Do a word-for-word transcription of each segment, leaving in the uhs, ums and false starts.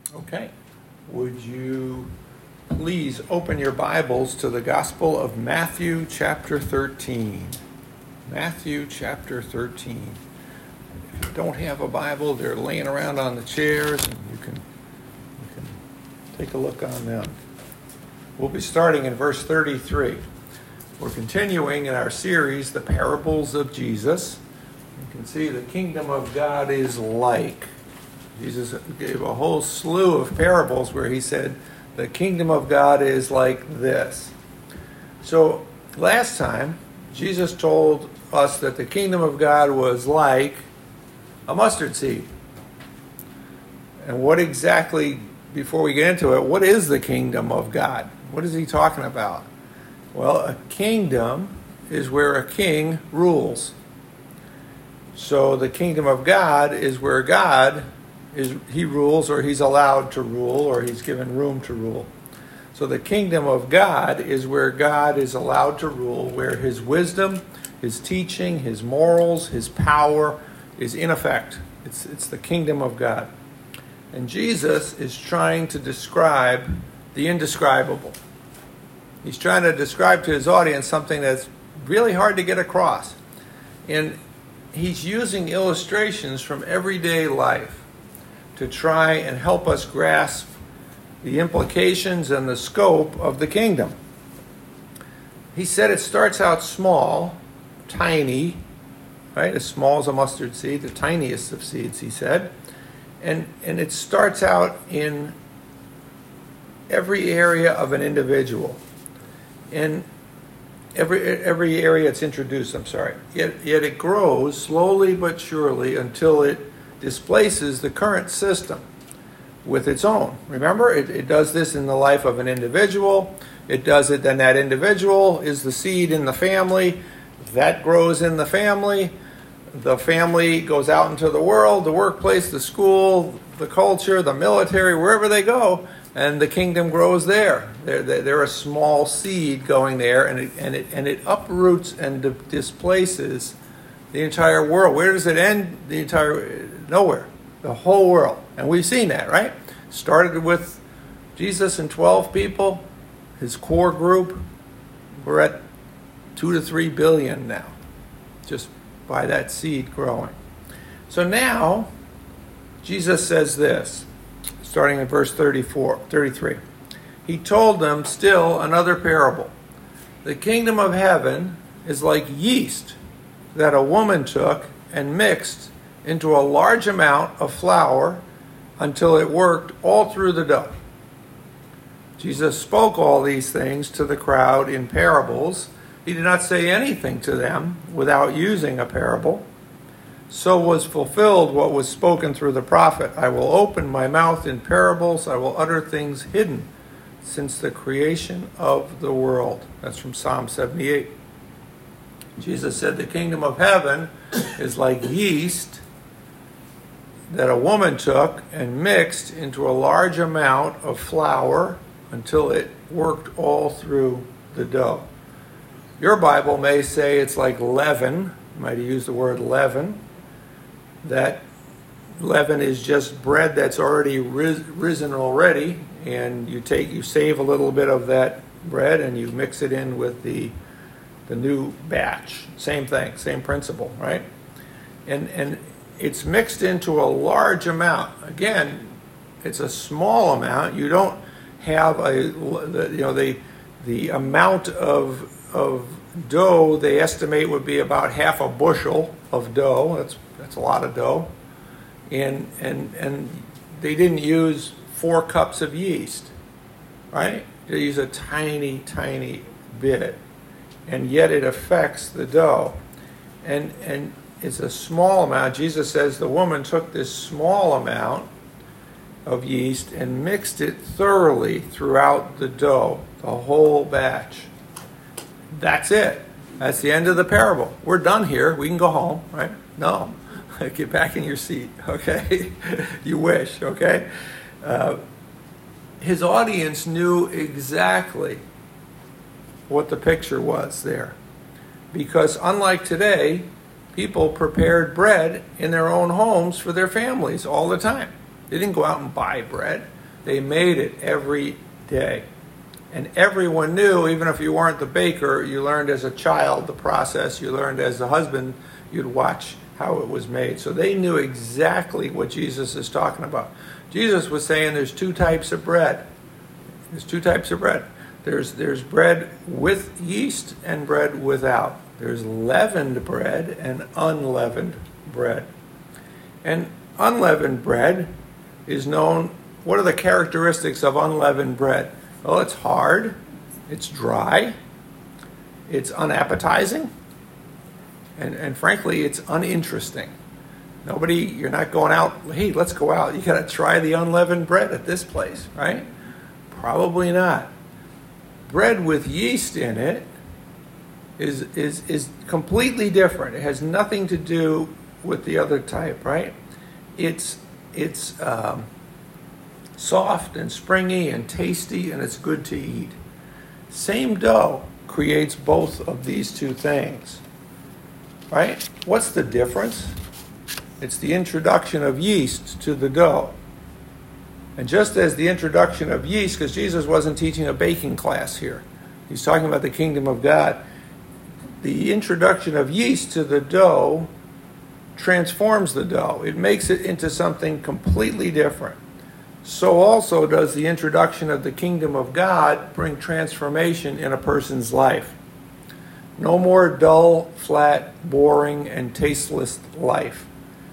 Okay. Would you please open your Bibles to the Gospel of Matthew chapter thirteen. Matthew chapter thirteen. If you don't have a Bible, they're laying around on the chairs, and you can, you can take a look on them. We'll be starting in verse thirty-three. We're continuing in our series, The Parables of Jesus. You can see the kingdom of God is like. Jesus gave a whole slew of parables where he said, the kingdom of God is like this. So last time, Jesus told us that the kingdom of God was like a mustard seed. And what exactly, before we get into it, what is the kingdom of God? What is he talking about? Well, a kingdom is where a king rules. So the kingdom of God is where God is, he rules, or he's allowed to rule, or he's given room to rule. So the kingdom of God is where God is allowed to rule, where his wisdom, his teaching, his morals, his power is in effect. It's, it's the kingdom of God. And Jesus is trying to describe the indescribable. He's trying to describe to his audience something that's really hard to get across. And he's using illustrations from everyday life to try and help us grasp the implications and the scope of the kingdom. He said it starts out small, tiny, right? As small as a mustard seed, the tiniest of seeds, he said. And, and it starts out in every area of an individual. In every every area it's introduced, I'm sorry. Yet, yet it grows slowly but surely until it displaces the current system with its own. Remember, it, it does this in the life of an individual. It does it, then that individual is the seed in the family. That grows in the family. The family goes out into the world, the workplace, the school, the culture, the military, wherever they go, and the kingdom grows there. They're, they're a small seed going there, and it, and it, and it uproots and di- displaces the entire world. Where does it end? The entire, nowhere. The whole world. And we've seen that, right? Started with Jesus and twelve people, his core group. We're at two to three billion now, just by that seed growing. So now, Jesus says this, starting in verse thirty-four, thirty-three. He told them still another parable. The kingdom of heaven is like yeast that a woman took and mixed into a large amount of flour until it worked all through the dough. Jesus spoke all these things to the crowd in parables. He did not say anything to them without using a parable. So was fulfilled what was spoken through the prophet. I will open my mouth in parables. I will utter things hidden since the creation of the world. That's from Psalm seventy-eight. Jesus said the kingdom of heaven is like yeast that a woman took and mixed into a large amount of flour until it worked all through the dough. Your Bible may say it's like leaven. You might use the word leaven. That leaven is just bread that's already ris- risen already, and you take you save a little bit of that bread and you mix it in with the the new batch. Same thing, same principle, right? And and it's mixed into a large amount. Again, it's a small amount. You don't have a you know the the amount of of dough they estimate would be about half a bushel of dough. That's that's a lot of dough. And and and they didn't use four cups of yeast, right? They use a tiny, tiny bit. And yet it affects the dough. And and it's a small amount. Jesus says the woman took this small amount of yeast and mixed it thoroughly throughout the dough, the whole batch. That's it. That's the end of the parable. We're done here. We can go home, right? No. Get back in your seat, okay? You wish, okay? Uh, his audience knew exactly what the picture was there. Because unlike today, people prepared bread in their own homes for their families all the time. They didn't go out and buy bread. They made it every day. And everyone knew, even if you weren't the baker, you learned as a child the process. You learned as a husband, you'd watch how it was made. So they knew exactly what Jesus is talking about. Jesus was saying there's two types of bread. There's two types of bread. There's, there's bread with yeast and bread without. There's leavened bread and unleavened bread. And unleavened bread is known. What are the characteristics of unleavened bread? Well, it's hard, it's dry, it's unappetizing, and, and frankly, it's uninteresting. Nobody, you're not going out, hey, let's go out. You got to try the unleavened bread at this place, right? Probably not. Bread with yeast in it is, is, is completely different. It has nothing to do with the other type, right? It's, it's, um, soft and springy and tasty, and it's good to eat. Same dough creates both of these two things, right? What's the difference? It's the introduction of yeast to the dough. And just as the introduction of yeast, because Jesus wasn't teaching a baking class here, he's talking about the kingdom of God. The introduction of yeast to the dough transforms the dough. It makes it into something completely different. So also does the introduction of the kingdom of God bring transformation in a person's life. No more dull, flat, boring, and tasteless life.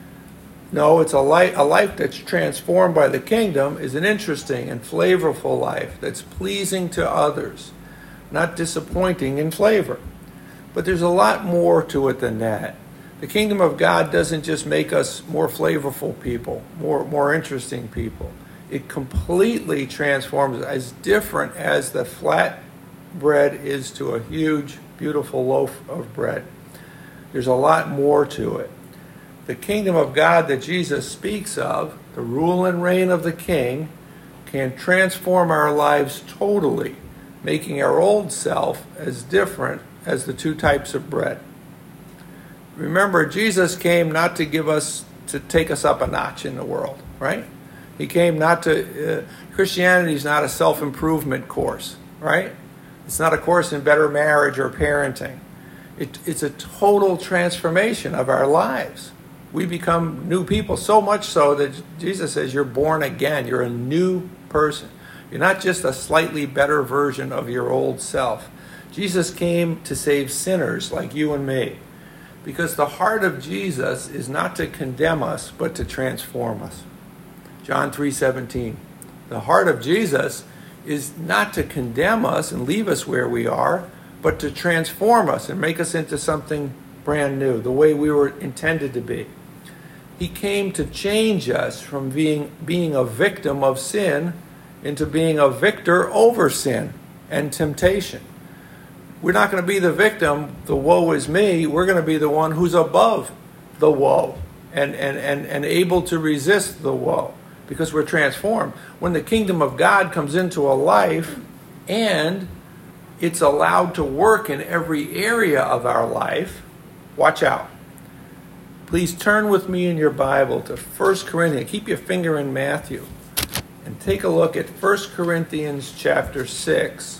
No, it's a life, a life that's transformed by the kingdom is an interesting and flavorful life that's pleasing to others, not disappointing in flavor. But there's a lot more to it than that. The kingdom of God doesn't just make us more flavorful people, more, more interesting people. It completely transforms, as different as the flat bread is to a huge, beautiful loaf of bread. There's a lot more to it. The kingdom of God that Jesus speaks of, the rule and reign of the king, can transform our lives totally, making our old self as different as the two types of bread. Remember, Jesus came not to give us, to take us up a notch in the world, right? He came not to, uh, Christianity is not a self-improvement course, right? It's not a course in better marriage or parenting. It, it's a total transformation of our lives. We become new people, so much so that Jesus says you're born again. You're a new person. You're not just a slightly better version of your old self. Jesus came to save sinners like you and me, because the heart of Jesus is not to condemn us, but to transform us. John three seventeen. The heart of Jesus is not to condemn us and leave us where we are, but to transform us and make us into something brand new, the way we were intended to be. He came to change us from being, being a victim of sin into being a victor over sin and temptation. We're not going to be the victim, the woe is me. We're going to be the one who's above the woe and, and, and, and able to resist the woe, because we're transformed. When the kingdom of God comes into a life and it's allowed to work in every area of our life, watch out. Please turn with me in your Bible to First Corinthians. Keep your finger in Matthew and take a look at First Corinthians chapter six.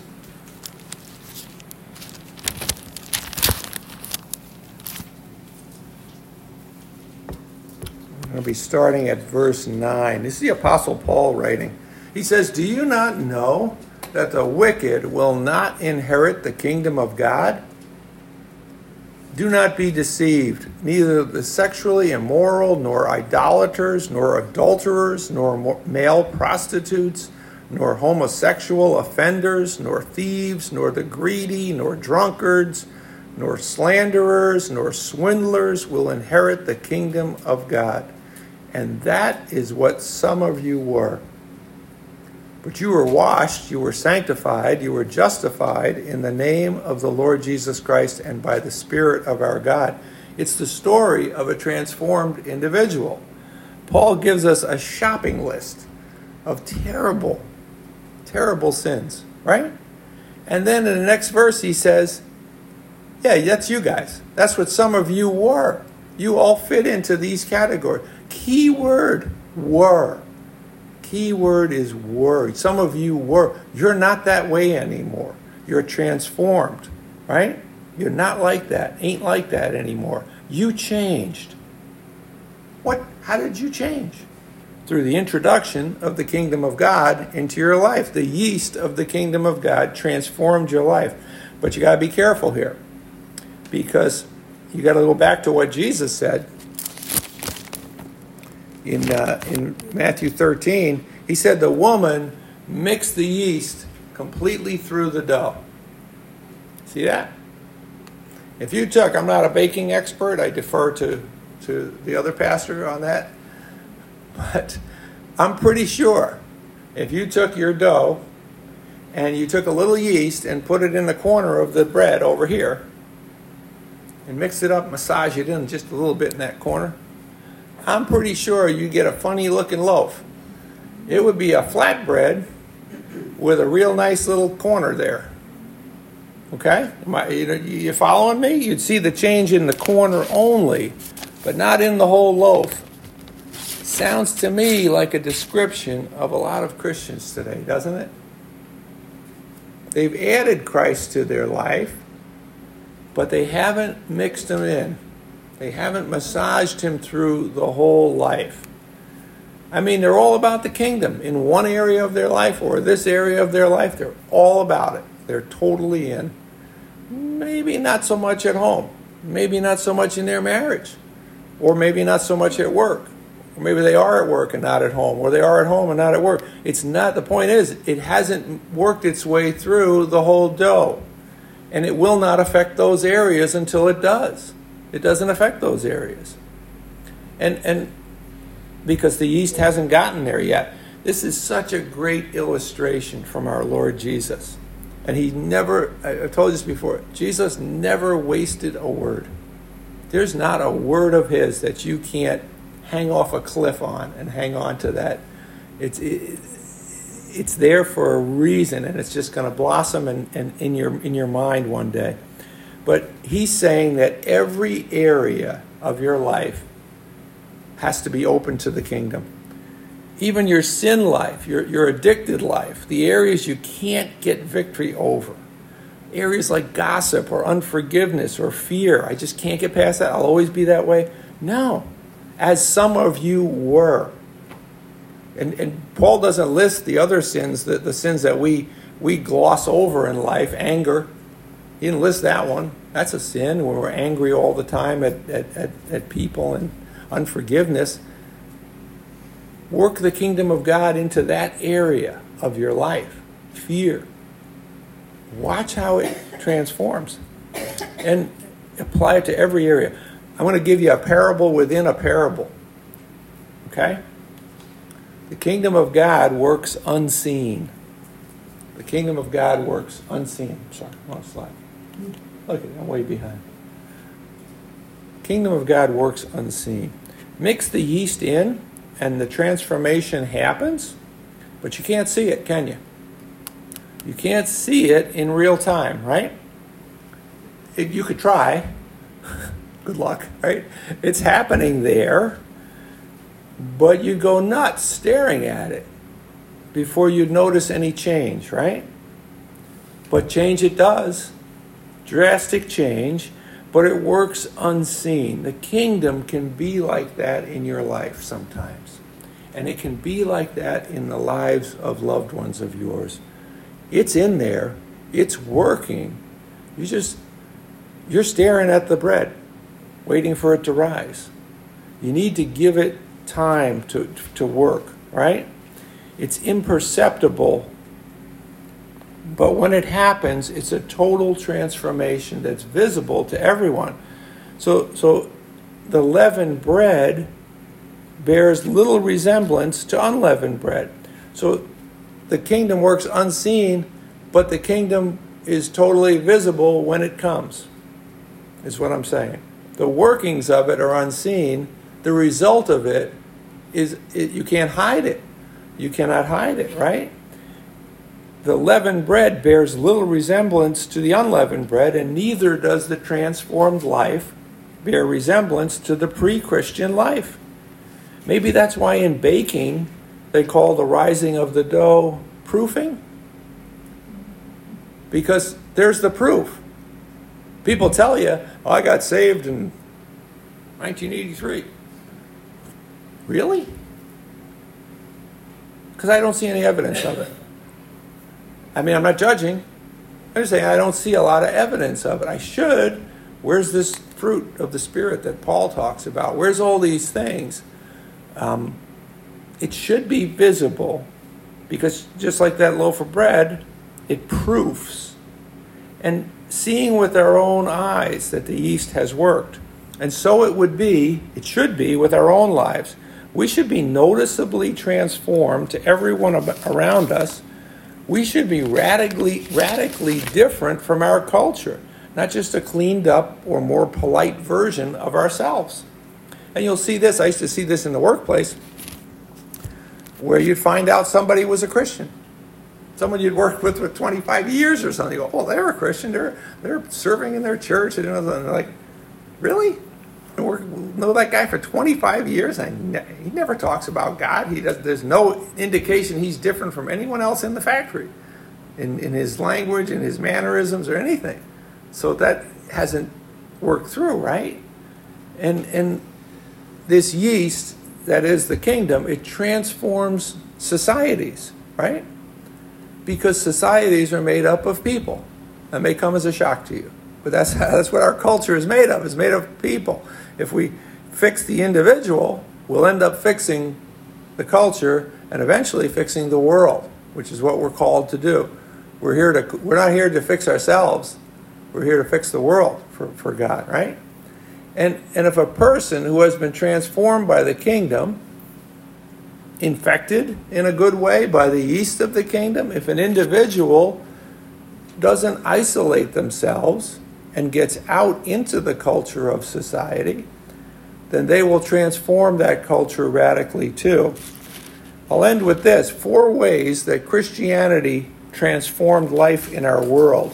I'm going to be starting at verse nine. This is the Apostle Paul writing. He says, "Do you not know that the wicked will not inherit the kingdom of God? Do not be deceived. Neither the sexually immoral, nor idolaters, nor adulterers, nor male prostitutes, nor homosexual offenders, nor thieves, nor the greedy, nor drunkards, nor slanderers, nor swindlers will inherit the kingdom of God. And that is what some of you were. But you were washed, you were sanctified, you were justified in the name of the Lord Jesus Christ and by the Spirit of our God." It's the story of a transformed individual. Paul gives us a shopping list of terrible, terrible sins, right? And then in the next verse he says, yeah, that's you guys. That's what some of you were. You all fit into these categories. Key word, were. Key word is were. Some of you were. You're not that way anymore. You're transformed, right? You're not like that. Ain't like that anymore. You changed. What? How did you change? Through the introduction of the kingdom of God into your life. The yeast of the kingdom of God transformed your life. But you got to be careful here, because you got to go back to what Jesus said in uh, in Matthew thirteen. He said the woman mixed the yeast completely through the dough. See that? If you took, I'm not a baking expert, I defer to, to the other pastor on that, but I'm pretty sure if you took your dough and you took a little yeast and put it in the corner of the bread over here and mixed it up, massage it in just a little bit in that corner, I'm pretty sure you get a funny looking loaf. It would be a flat bread with a real nice little corner there. Okay? Am I, you, you following me? You'd see the change in the corner only, but not in the whole loaf. Sounds to me like a description of a lot of Christians today, doesn't it? They've added Christ to their life, but they haven't mixed him in. They haven't massaged him through the whole life. I mean, they're all about the kingdom in one area of their life or this area of their life. They're all about it. They're totally in. Maybe not so much at home. Maybe not so much in their marriage. Or maybe not so much at work. Or maybe they are at work and not at home. Or they are at home and not at work. It's not, the point is, it hasn't worked its way through the whole dough. And it will not affect those areas until it does. It doesn't affect those areas. And and because the yeast hasn't gotten there yet. This is such a great illustration from our Lord Jesus. And he never, I've told you this before, Jesus never wasted a word. There's not a word of his that you can't hang off a cliff on and hang on to that. It's it, it's there for a reason, and it's just going to blossom in, in, in your in your mind one day. But he's saying that every area of your life has to be open to the kingdom. Even your sin life, your, your addicted life, the areas you can't get victory over. Areas like gossip or unforgiveness or fear. I just can't get past that. I'll always be that way. No. As some of you were. And, and Paul doesn't list the other sins, the, the sins that we, we gloss over in life. Anger. He didn't list that one. That's a sin where we're angry all the time at, at, at, at people, and unforgiveness. Work the kingdom of God into that area of your life. Fear. Watch how it transforms. And apply it to every area. I'm going to give you a parable within a parable. Okay? The kingdom of God works unseen. The kingdom of God works unseen. Sorry, wrong slide. Look, I'm way behind. Kingdom of God works unseen. Mix the yeast in, and the transformation happens, but you can't see it, can you? You can't see it in real time, right? It, you could try. Good luck, right? It's happening there, but you go nuts staring at it before you notice any change, right? But change it does. Drastic change. But it works unseen. The kingdom can be like that in your life sometimes. And it can be like that in the lives of loved ones of yours. It's in there. It's working. You just, you're staring at the bread, waiting for it to rise. You need to give it time to, to work, right? It's imperceptible. But when it happens, it's a total transformation that's visible to everyone. So, so the leavened bread bears little resemblance to unleavened bread. So the kingdom works unseen, but the kingdom is totally visible when it comes, is what I'm saying. The workings of it are unseen. The result of it is it, you can't hide it. You cannot hide it, right? The leavened bread bears little resemblance to the unleavened bread, and neither does the transformed life bear resemblance to the pre-Christian life. Maybe that's why in baking, they call the rising of the dough proofing? Because there's the proof. People tell you, oh, I got saved in nineteen eighty-three. Really? Because I don't see any evidence of it. I mean, I'm not judging. I'm just saying I don't see a lot of evidence of it. I should. Where's this fruit of the Spirit that Paul talks about? Where's all these things? Um, it should be visible, because just like that loaf of bread, it proofs. And seeing with our own eyes that the yeast has worked. And so it would be, it should be, with our own lives. We should be noticeably transformed to everyone around us. We should be radically, radically different from our culture, not just a cleaned up or more polite version of ourselves. And you'll see this, I used to see this in the workplace, where you'd find out somebody was a Christian. Someone you'd worked with for twenty-five years or something. You go, oh, they're a Christian. They're they're serving in their church. And they're like, really? I work, know that guy for twenty-five years, and ne- he never talks about God. He does. There's no indication he's different from anyone else in the factory, in, in his language, in his mannerisms, or anything. So that hasn't worked through, right? And and this yeast that is the kingdom, it transforms societies, right? Because societies are made up of people. That may come as a shock to you, but that's that's what our culture is made of. It's made of people. If we fix the individual, we'll end up fixing the culture and eventually fixing the world, which is what we're called to do. We're here to we're not here to fix ourselves. We're here to fix the world for, for God, right? And and if a person who has been transformed by the kingdom, infected in a good way by the yeast of the kingdom, if an individual doesn't isolate themselves and gets out into the culture of society, then they will transform that culture radically too. I'll end with this. Four ways that Christianity transformed life in our world.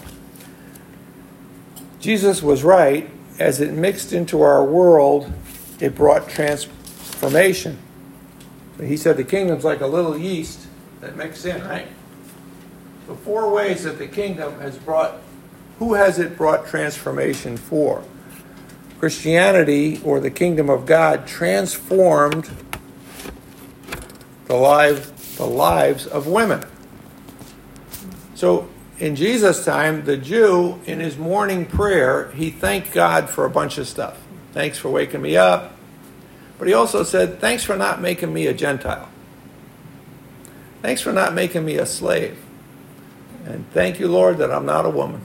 Jesus was right. As it mixed into our world, it brought transformation. He said the kingdom's like a little yeast that mixes in, right? The four ways that the kingdom has brought, who has it brought transformation for? Christianity, or the kingdom of God, transformed the, life, the lives of women. So in Jesus' time, the Jew, in his morning prayer, he thanked God for a bunch of stuff. Thanks for waking me up. But he also said, thanks for not making me a Gentile. Thanks for not making me a slave. And thank you, Lord, that I'm not a woman.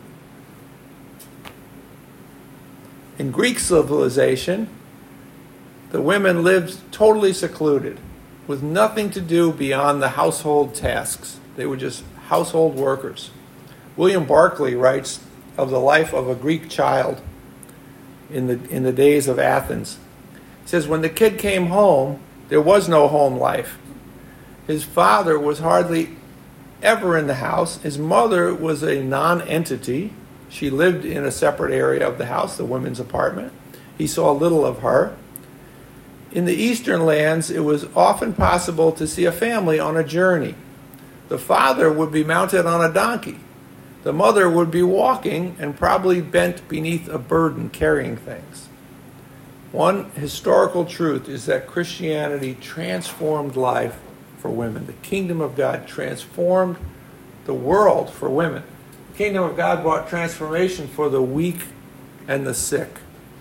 In Greek civilization, the women lived totally secluded, with nothing to do beyond the household tasks. They were just household workers. William Barclay writes of the life of a Greek child in the in the days of Athens. He says, when the kid came home, there was no home life. His father was hardly ever in the house. His mother was a non-entity. She lived in a separate area of the house, the women's apartment. He saw little of her. In the eastern lands, it was often possible to see a family on a journey. The father would be mounted on a donkey. The mother would be walking and probably bent beneath a burden carrying things. One historical truth is that Christianity transformed life for women. The kingdom of God transformed the world for women. The kingdom of God brought transformation for the weak and the sick.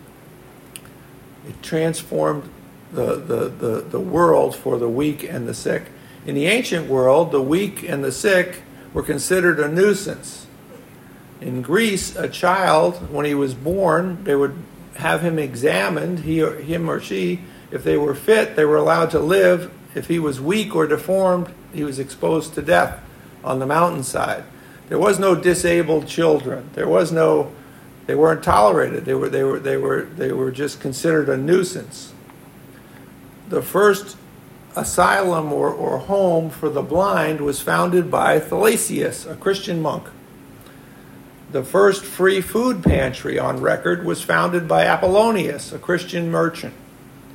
It transformed the, the, the, the world for the weak and the sick. In the ancient world, the weak and the sick were considered a nuisance. In Greece, a child, when he was born, they would have him examined, he or, him or she. If they were fit, they were allowed to live. If he was weak or deformed, he was exposed to death on the mountainside. There was no disabled children. There was no, they weren't tolerated. They were, they were, they were, they were just considered a nuisance. The first asylum or, or home for the blind was founded by Thalassius, a Christian monk. The first free food pantry on record was founded by Apollonius, a Christian merchant.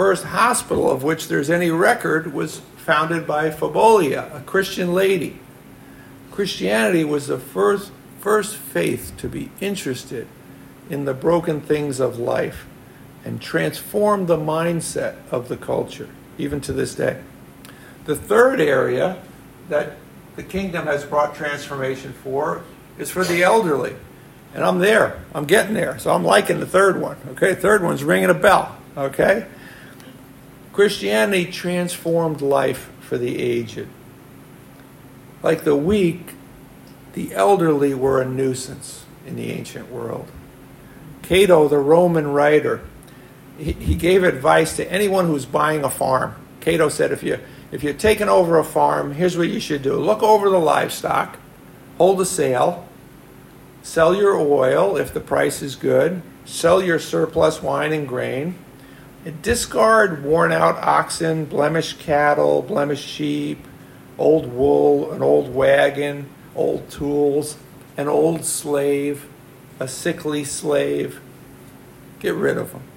first hospital of which there's any record was founded by Phobolia, a Christian lady. Christianity was the first, first faith to be interested in the broken things of life and transform the mindset of the culture, even to this day. The third area that the kingdom has brought transformation for is for the elderly. And I'm there. I'm getting there. So I'm liking the third one. Okay, third one's ringing a bell. Okay? Christianity transformed life for the aged. Like the weak, the elderly were a nuisance in the ancient world. Cato, the Roman writer, he, he gave advice to anyone who's buying a farm. Cato said, if you if you're taking over a farm, here's what you should do. Look over the livestock, hold a sale, sell your oil if the price is good, sell your surplus wine and grain, and discard worn-out oxen, blemished cattle, blemished sheep, old wool, an old wagon, old tools, an old slave, a sickly slave. Get rid of them.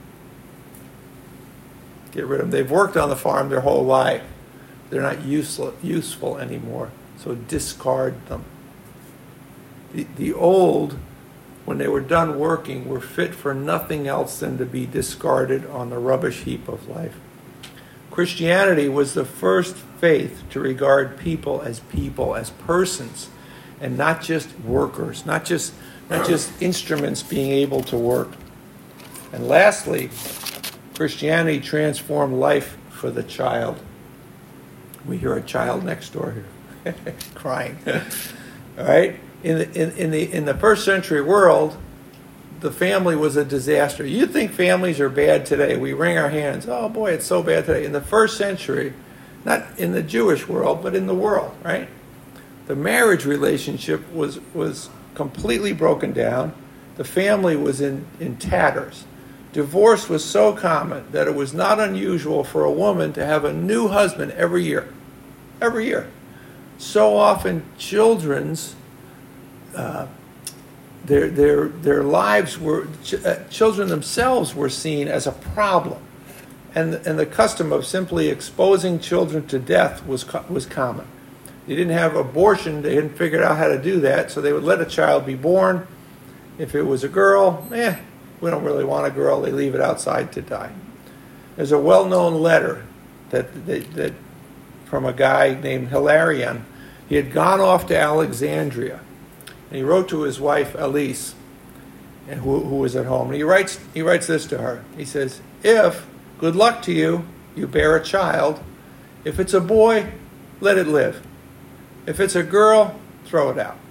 Get rid of them. They've worked on the farm their whole life. They're not useful, useful anymore, so discard them. The, the old, when they were done working, were fit for nothing else than to be discarded on the rubbish heap of life. Christianity was the first faith to regard people as people, as persons, and not just workers, not just, not just instruments being able to work. And lastly, Christianity transformed life for the child. We hear a child next door here crying. All right? In the, in, in, the, in the first century world, the family was a disaster. You think families are bad today. We wring our hands. Oh, boy, it's so bad today. In the first century, not in the Jewish world, but in the world, right? The marriage relationship was, was completely broken down. The family was in, in tatters. Divorce was so common that it was not unusual for a woman to have a new husband every year. Every year. So often children's, uh, their, their, their lives were, ch- uh, children themselves were seen as a problem. And, and the custom of simply exposing children to death was, co- was common. They didn't have abortion, they hadn't figured out how to do that, so they would let a child be born. If it was a girl, eh, we don't really want a girl, they leave it outside to die. There's a well-known letter that, that, that from a guy named Hilarion. He had gone off to Alexandria, and he wrote to his wife Elise, and who, who was at home. And he writes, he writes this to her. He says, if, good luck to you, you bear a child. If it's a boy, let it live. If it's a girl, throw it out.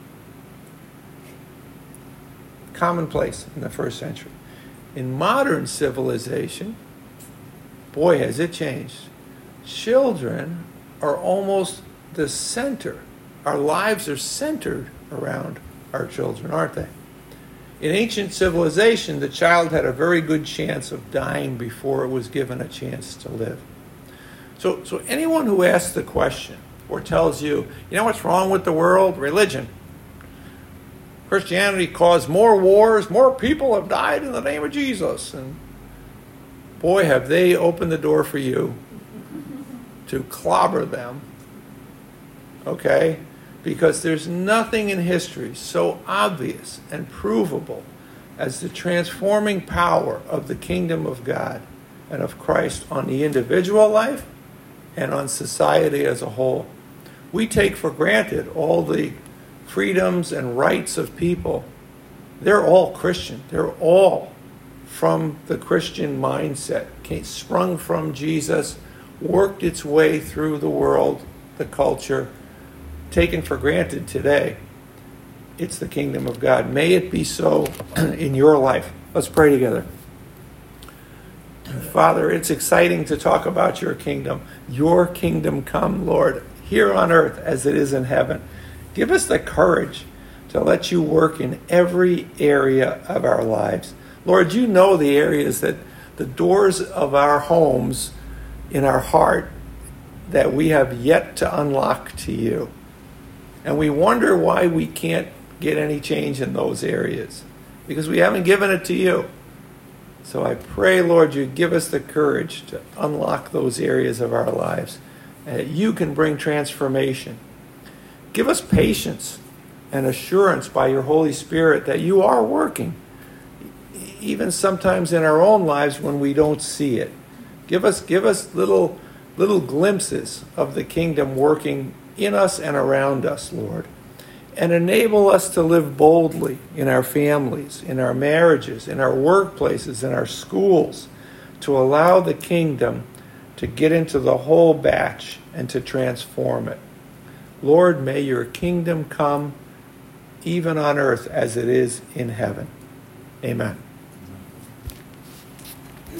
Commonplace in the first century. In modern civilization, boy, has it changed. Children are almost the center. Our lives are centered around our children, aren't they? In ancient civilization, the child had a very good chance of dying before it was given a chance to live. So, so anyone who asks the question or tells you, you know what's wrong with the world? Religion. Christianity caused more wars, more people have died in the name of Jesus. And boy, have they opened the door for you to clobber them. Okay? Because there's nothing in history so obvious and provable as the transforming power of the kingdom of God and of Christ on the individual life and on society as a whole. We take for granted all the freedoms and rights of people. They're all Christian. They're all from the Christian mindset, came, sprung from Jesus, worked its way through the world, the culture, taken for granted today. It's the kingdom of God. May it be so in your life. Let's pray together. Father, it's exciting to talk about your kingdom. Your kingdom come, Lord, here on earth as it is in heaven. Give us the courage to let you work in every area of our lives. Lord, you know the areas that the doors of our homes in our heart that we have yet to unlock to you. And we wonder why we can't get any change in those areas. Because we haven't given it to you. So I pray, Lord, you give us the courage to unlock those areas of our lives, and that you can bring transformation. Give us patience and assurance by your Holy Spirit that you are working, even sometimes in our own lives when we don't see it. Give us, give us little, little glimpses of the kingdom working in us and around us, Lord. And enable us to live boldly in our families, in our marriages, in our workplaces, in our schools, to allow the kingdom to get into the whole batch and to transform it. Lord, may your kingdom come even on earth as it is in heaven. Amen.